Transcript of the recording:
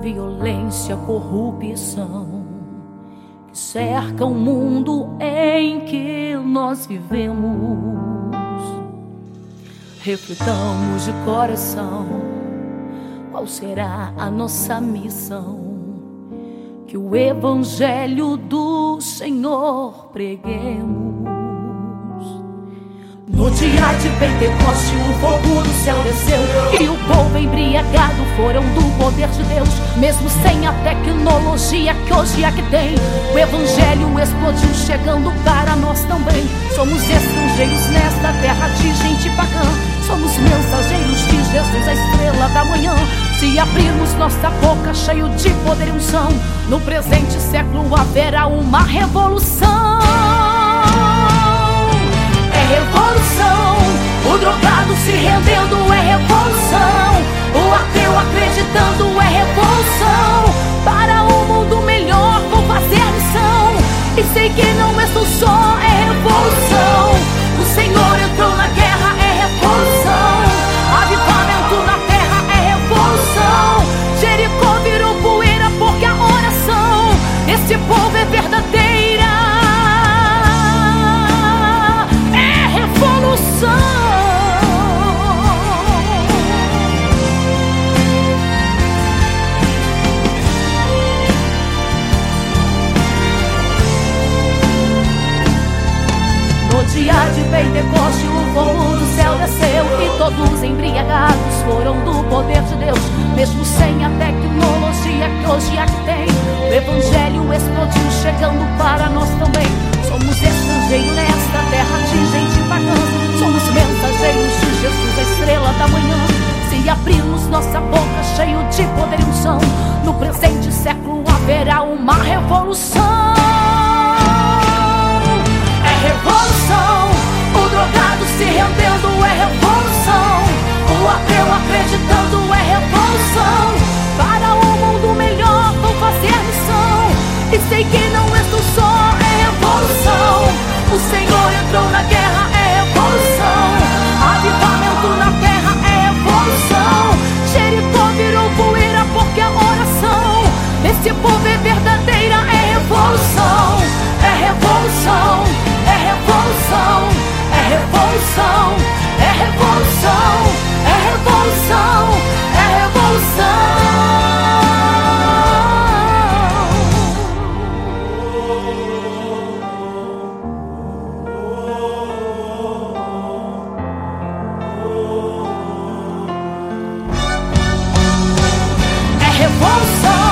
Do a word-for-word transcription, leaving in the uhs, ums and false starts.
violência, corrupção que cerca o mundo em que nós vivemos. Reflitamos de coração qual será a nossa missão, que o Evangelho do Senhor preguemos. No dia de Pentecoste o fogo do céu desceu e o povo embriagado foram do poder de Deus. Mesmo sem a tecnologia que hoje é que tem, o Evangelho explodiu chegando para nós também. Somos estrangeiros nesta terra de gente pagã, somos mensageiros de Jesus, a estrela da manhã. Se abrirmos nossa boca cheio de poder e unção, no presente século haverá uma revolução. É revolução, o drogado se rendendo é revolução, o ateu acreditando é revolução. Para um mundo melhor vou fazer missão, e sei que não estou só, é revolução. O Senhor entrou na guerra, é revolução. Avivamento na terra é revolução. Jericó virou poeira porque a oração desse povo é verdadeira. No dia de Pentecoste o fogo do céu desceu e todos embriagados foram do poder de Deus. Mesmo sem a tecnologia que hoje aqui tem, o Evangelho explodiu chegando para nós também. Somos estrangeiros nesta terra de gente pagã, somos mensageiros de Jesus, a estrela da manhã. Se abrirmos nossa boca cheio de poder e unção, no presente século haverá uma revolução. É revolução, o drogado se rendendo é revolução, o ateu acreditando é revolução. Para um mundo melhor vou fazer missão, e sei que não estou só, é revolução. O Senhor entrou na guerra, é revolução. Avivamento na terra é revolução. Jericó virou poeira porque a oração desse povo é verdadeira, é revolução. É revolução, é revolução, é revolução, é revolução, é revolução, é revolução. É revolução.